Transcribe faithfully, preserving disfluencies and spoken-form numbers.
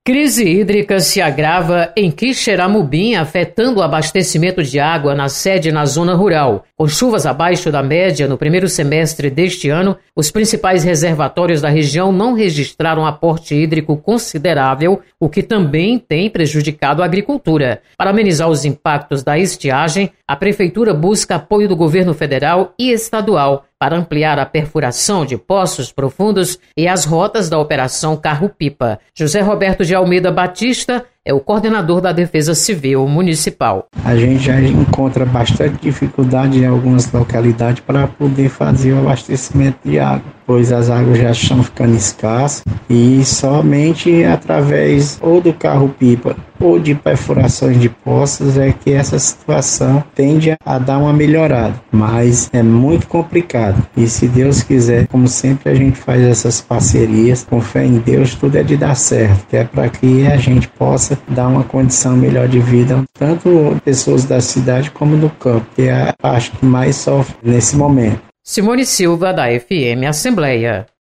Crise hídrica se agrava em Quixeramobim, afetando o abastecimento de água na sede na zona rural. Com chuvas abaixo da média no primeiro semestre deste ano, os principais reservatórios da região não registraram aporte hídrico considerável, o que também tem prejudicado a agricultura. Para amenizar os impactos da estiagem, a Prefeitura busca apoio do governo federal e estadual para ampliar a perfuração de poços profundos e as rotas da Operação Carro-Pipa. José Roberto de Almeida Batista é o coordenador da Defesa Civil Municipal. A gente já encontra bastante dificuldade em algumas localidades para poder fazer o abastecimento de água, pois as águas já estão ficando escassas e somente através ou do carro-pipa ou de perfurações de poços é que essa situação tende a dar uma melhorada, mas é muito complicado. E se Deus quiser, como sempre a gente faz essas parcerias, com fé em Deus, tudo é de dar certo, que é para que a gente possa dar uma condição melhor de vida, tanto pessoas da cidade como do campo, que é a parte que mais sofre nesse momento. Simone Silva, da F M Assembleia.